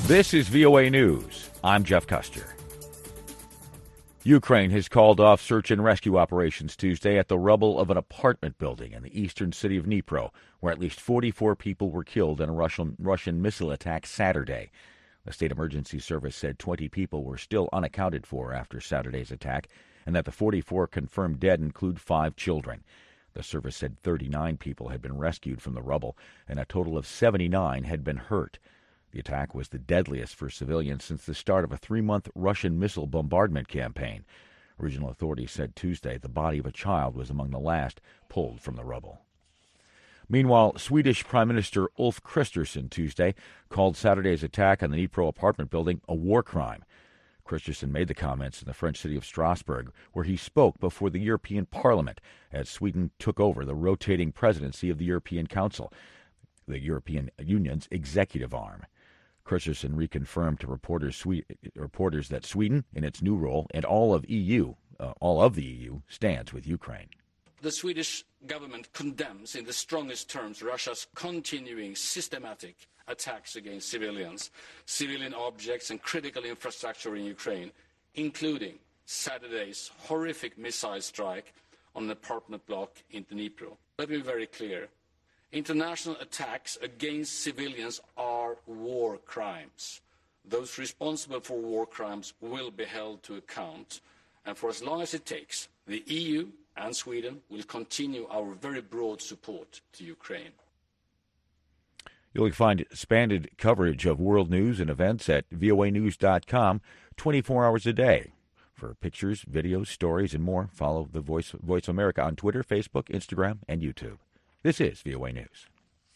This is VOA News. I'm Jeff Custer. Ukraine has called off search and rescue operations Tuesday at the rubble of an apartment building in the eastern city of Dnipro, where at least 44 people were killed in a Russian missile attack Saturday. The state emergency service said 20 people were still unaccounted for after Saturday's attack, and that the 44 confirmed dead include 5 children. The service said 39 people had been rescued from the rubble, and a total of 79 had been hurt. The attack was the deadliest for civilians since the start of a 3-month Russian missile bombardment campaign. Regional authorities said Tuesday the body of a child was among the last pulled from the rubble. Meanwhile, Swedish Prime Minister Ulf Kristersson Tuesday called Saturday's attack on the Dnipro apartment building a war crime. Kristersson made the comments in the French city of Strasbourg, where he spoke before the European Parliament as Sweden took over the rotating presidency of the European Council, the European Union's executive arm. Kristersson reconfirmed to reporters that Sweden, in its new role, and all of the EU, stands with Ukraine. The Swedish government condemns in the strongest terms Russia's continuing systematic attacks against civilians, civilian objects and critical infrastructure in Ukraine, including Saturday's horrific missile strike on an apartment block in Dnipro. Let me be very clear. International attacks against civilians are war crimes. Those responsible for war crimes will be held to account. And for as long as it takes, the EU and Sweden will continue our very broad support to Ukraine. You'll find expanded coverage of world news and events at voanews.com 24 hours a day. For pictures, videos, stories, and more, follow the Voice America on Twitter, Facebook, Instagram, and YouTube. This is VOA News.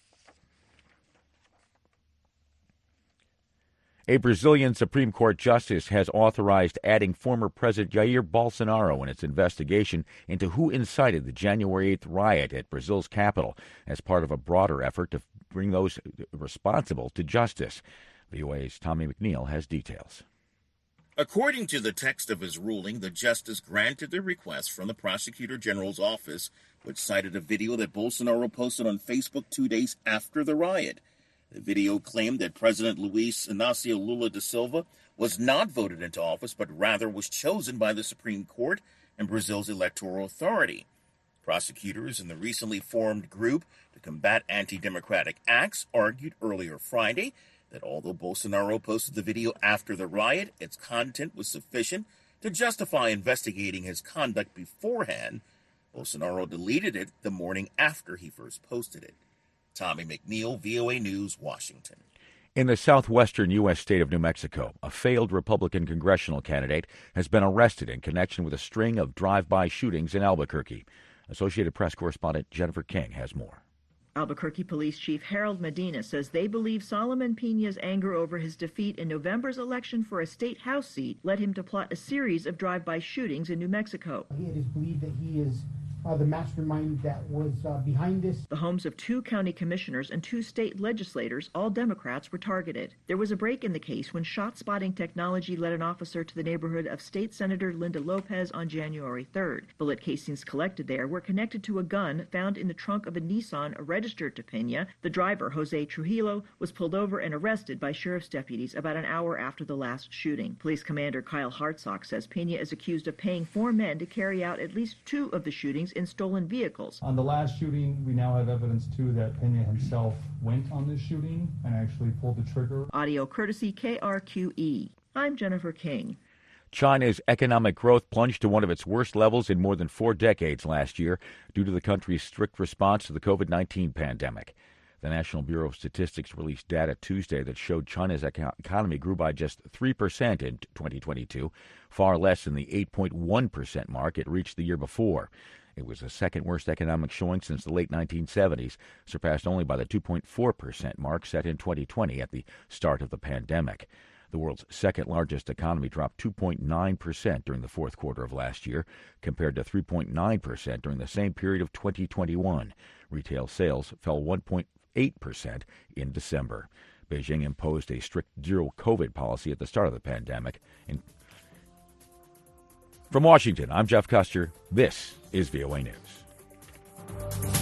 A Brazilian Supreme Court justice has authorized adding former President Jair Bolsonaro in its investigation into who incited the January 8th riot at Brazil's capital as part of a broader effort to bring those responsible to justice. VOA's Tommy McNeil has details. According to the text of his ruling, the justice granted the request from the Prosecutor General's office, which cited a video that Bolsonaro posted on Facebook 2 days after the riot. The video claimed that President Luiz Inácio Lula da Silva was not voted into office, but rather was chosen by the Supreme Court and Brazil's electoral authority. Prosecutors in the recently formed group to combat anti-democratic acts argued earlier Friday that although Bolsonaro posted the video after the riot, its content was sufficient to justify investigating his conduct beforehand. Bolsonaro deleted it the morning after he first posted it. Tommy McNeil, VOA News, Washington. In the southwestern U.S. state of New Mexico, a failed Republican congressional candidate has been arrested in connection with a string of drive-by shootings in Albuquerque. Associated Press correspondent Jennifer King has more. Albuquerque Police Chief Harold Medina says they believe Solomon Peña's anger over his defeat in November's election for a state House seat led him to plot a series of drive-by shootings in New Mexico. It is believed that he is the mastermind that was behind this. The homes of 2 county commissioners and 2 state legislators, all Democrats, were targeted. There was a break in the case when shot-spotting technology led an officer to the neighborhood of State Senator Linda Lopez on January 3rd. Bullet casings collected there were connected to a gun found in the trunk of a Nissan registered to Peña. The driver, Jose Trujillo, was pulled over and arrested by sheriff's deputies about an hour after the last shooting. Police Commander Kyle Hartsock says Peña is accused of paying 4 men to carry out at least 2 of the shootings in stolen vehicles. On the last shooting, we now have evidence, too, that Peña himself went on this shooting and actually pulled the trigger. Audio courtesy KRQE. I'm Jennifer King. China's economic growth plunged to one of its worst levels in more than 4 decades last year due to the country's strict response to the COVID-19 pandemic. The National Bureau of Statistics released data Tuesday that showed China's economy grew by just 3% in 2022, far less than the 8.1% mark it reached the year before. It was the second worst economic showing since the late 1970s, surpassed only by the 2.4% mark set in 2020 at the start of the pandemic. The world's second largest economy dropped 2.9% during the fourth quarter of last year, compared to 3.9% during the same period of 2021. Retail sales fell 1.8% in December. Beijing imposed a strict zero-COVID policy at the start of the pandemic. From Washington, I'm Jeff Custer. This is VOA News.